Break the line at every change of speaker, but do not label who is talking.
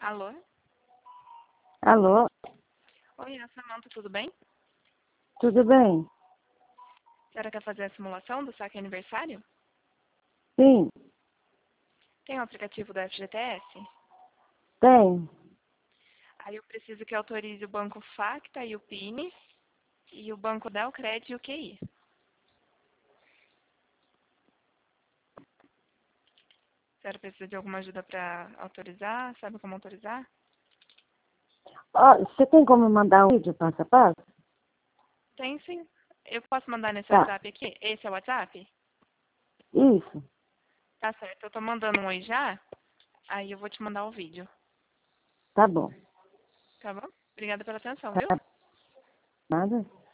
Alô?
Alô,
Oi, é Samanta, tudo bem?
tudo bem?
A senhora quer fazer a simulação do saque aniversário?
Sim,
Tem o aplicativo do FGTS?
tem.
Aí eu preciso que autorize o Banco Facta e o PIN e o Banco Delcred e o QI. A senhora precisa de alguma ajuda para autorizar? Sabe como autorizar?
Ó, você tem como mandar um vídeo passo a passo?
Tem sim. Eu posso mandar nesse
Tá,
WhatsApp aqui? Esse é o WhatsApp?
isso,
Tá certo, eu tô mandando um oi já, aí eu vou te mandar o vídeo,
tá bom.
tá bom? Obrigada pela atenção, viu?
Tá, nada?